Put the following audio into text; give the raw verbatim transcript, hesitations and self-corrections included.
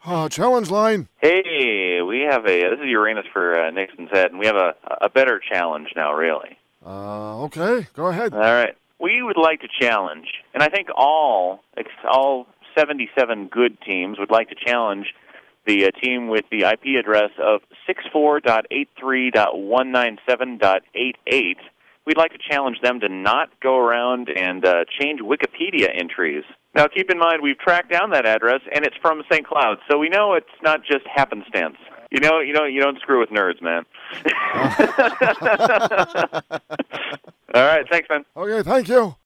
Uh, challenge line. Hey, we have a, this is Uranus for uh, Nixon's Head, and we have a, a better challenge now, really. Uh, okay, go ahead. All right. We would like to challenge, and I think all all seventy-seven good teams would like to challenge the uh, team with the I P address of sixty-four dot eighty-three dot one ninety-seven dot eighty-eight. We'd like to challenge them to not go around and uh, change Wikipedia entries. Now, keep in mind, we've tracked down that address, and it's from Saint Cloud, so we know it's not just happenstance. You know, you know, you don't screw with nerds, man. All right, thanks, man. Okay, thank you.